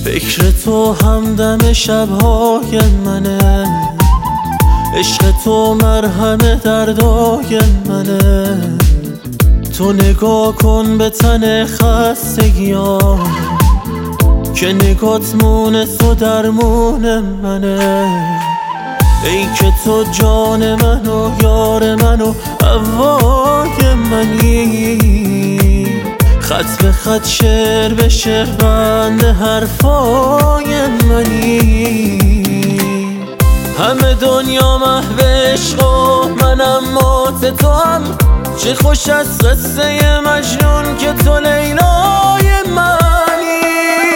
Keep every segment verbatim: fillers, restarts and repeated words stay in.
فکر تو همدم شبهای منه، عشق تو مرهم دردای منه. تو نگاه کن به تن خستگیام که نگات مونه تو درمون منه. ای که تو جان من و یار من و هوای منی، خط به خط شعر به شعر بند حرفای منی. همه دنیا محو عشق و منم مات تو هم، چه خوش از قصه مجنون که تو لیلای منی.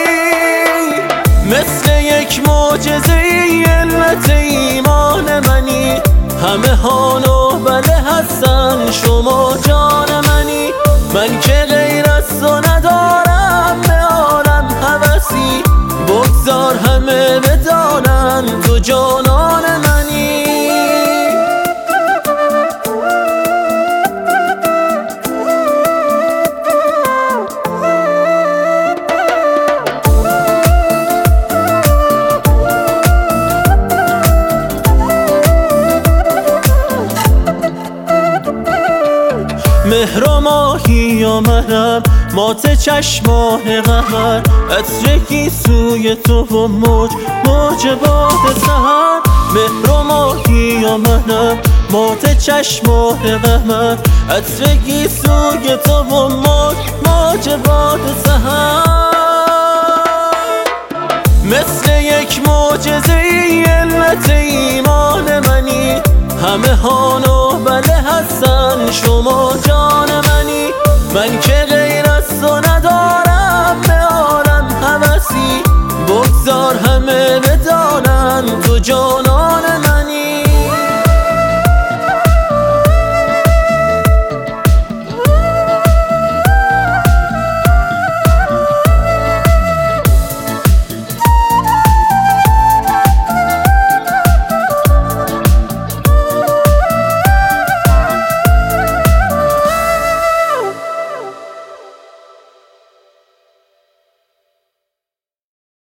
مثل یک معجزه ای علت ایمان منی، همه هان و بله هستن شما جان منی. من که غیر از تو ندارم به عالم هوسی، بگذار همه بدانن تو جانان منی. مهر و ماهی یا منم مات چشمان قمر، عطرکی سوی تو و موج موج باد سحر. مهر و ماهی یا منم مات چشمان قمر، عطرکی سوی تو و موج موج باد سحر.